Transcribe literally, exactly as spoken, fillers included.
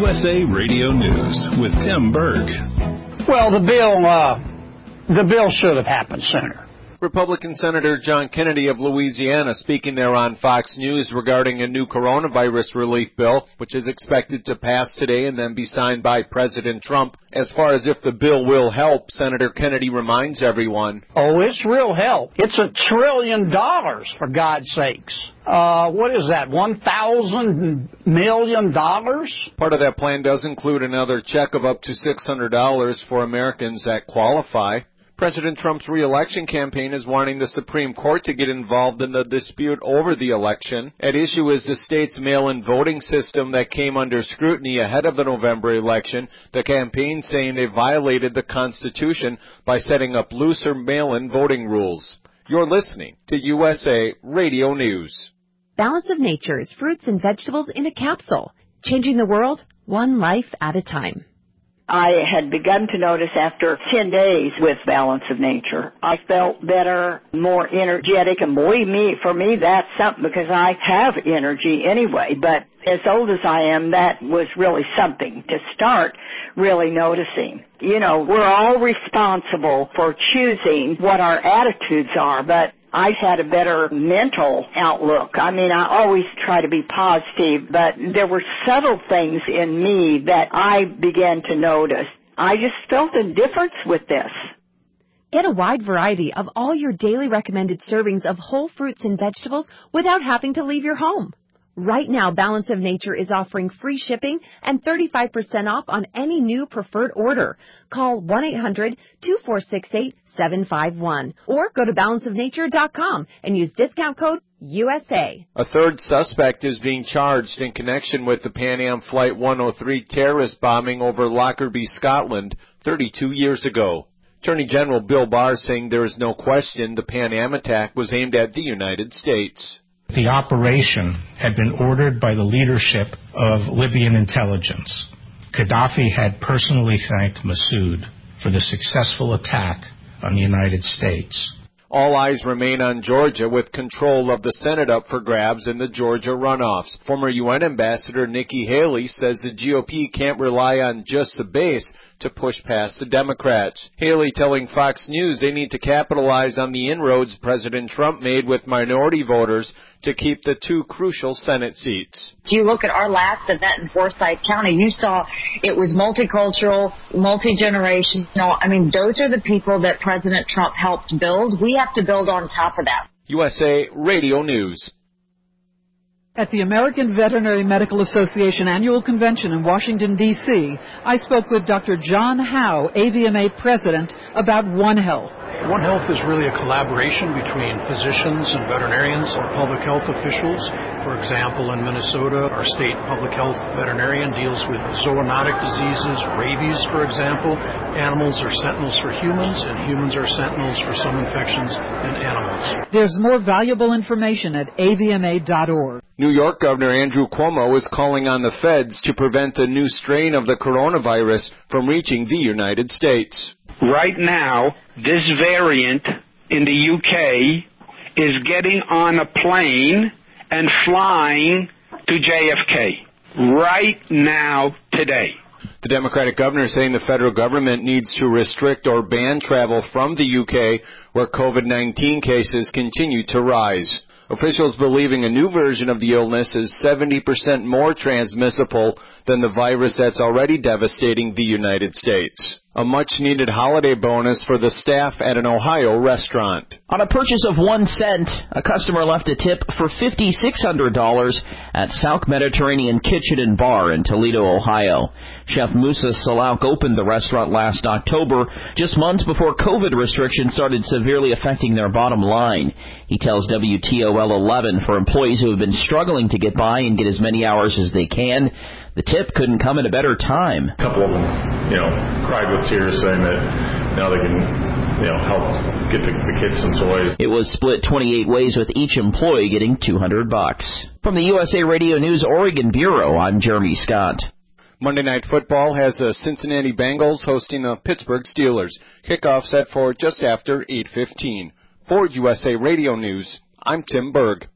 U S A Radio News with Tim Berg. Well, the bill, uh, the bill should have happened sooner. Republican Senator John Kennedy of Louisiana speaking there on Fox News regarding a new coronavirus relief bill, which is expected to pass today and then be signed by President Trump. As far as if the bill will help, Senator Kennedy reminds everyone. Oh, it's real help. It's a trillion dollars, for God's sakes. Uh, what is that, one thousand million dollars? Part of that plan does include another check of up to six hundred dollars for Americans that qualify. President Trump's re-election campaign is wanting the Supreme Court to get involved in the dispute over the election. At issue is the state's mail-in voting system that came under scrutiny ahead of the November election, the campaign saying they violated the Constitution by setting up looser mail-in voting rules. You're listening to U S A Radio News. Balance of Nature's fruits and vegetables in a capsule, changing the world one life at a time. I had begun to notice after ten days with Balance of Nature, I felt better, more energetic, and believe me, for me, that's something because I have energy anyway. But as old as I am, that was really something to start really noticing. You know, we're all responsible for choosing what our attitudes are, but I had a better mental outlook. I mean, I always try to be positive, but there were subtle things in me that I began to notice. I just felt a difference with this. Get a wide variety of all your daily recommended servings of whole fruits and vegetables without having to leave your home. Right now, Balance of Nature is offering free shipping and thirty-five percent off on any new preferred order. Call one eight hundred two four six eight seven five one or go to balance of nature dot com and use discount code U S A. A third suspect is being charged in connection with the Pan Am Flight one oh three terrorist bombing over Lockerbie, Scotland, thirty-two years ago. Attorney General Bill Barr saying there is no question the Pan Am attack was aimed at the United States. The operation had been ordered by the leadership of Libyan intelligence. Gaddafi had personally thanked Massoud for the successful attack on the United States. All eyes remain on Georgia with control of the Senate up for grabs in the Georgia runoffs. Former U N Ambassador Nikki Haley says the G O P can't rely on just the base to push past the Democrats. Haley telling Fox News they need to capitalize on the inroads President Trump made with minority voters to keep the two crucial Senate seats. If you look at our last event in Forsyth County, you saw it was multicultural, multi-generational. I mean, those are the people that President Trump helped build. We have to build on top of that. U S A Radio News. At the American Veterinary Medical Association Annual Convention in Washington, D C, I spoke with Doctor John Howe, A V M A President, about One Health. One Health is really a collaboration between physicians and veterinarians or public health officials. For example, in Minnesota, our state public health veterinarian deals with zoonotic diseases, rabies, for example. Animals are sentinels for humans, and humans are sentinels for some infections in animals. There's more valuable information at A V M A dot org. New York Governor Andrew Cuomo is calling on the feds to prevent a new strain of the coronavirus from reaching the United States. Right now, this variant in the U K is getting on a plane and flying to J F K. Right now, today. The Democratic governor saying the federal government needs to restrict or ban travel from the U K, where COVID nineteen cases continue to rise. Officials believing a new version of the illness is seventy percent more transmissible than the virus that's already devastating the United States. A much-needed holiday bonus for the staff at an Ohio restaurant. On a purchase of one cent, a customer left a tip for five thousand six hundred dollars at South Mediterranean Kitchen and Bar in Toledo, Ohio. Chef Musa Salauk opened the restaurant last October, just months before COVID restrictions started severely affecting their bottom line. He tells W T O L eleven for employees who have been struggling to get by and get as many hours as they can, the tip couldn't come at a better time. A couple of them, you know, cried with tears saying that now they can, you know, help get the, the kids some toys. It was split twenty-eight ways with each employee getting two hundred bucks. From the U S A Radio News Oregon Bureau, I'm Jeremy Scott. Monday Night Football has the Cincinnati Bengals hosting the Pittsburgh Steelers. Kickoff set for just after eight fifteen. For U S A Radio News, I'm Tim Berg.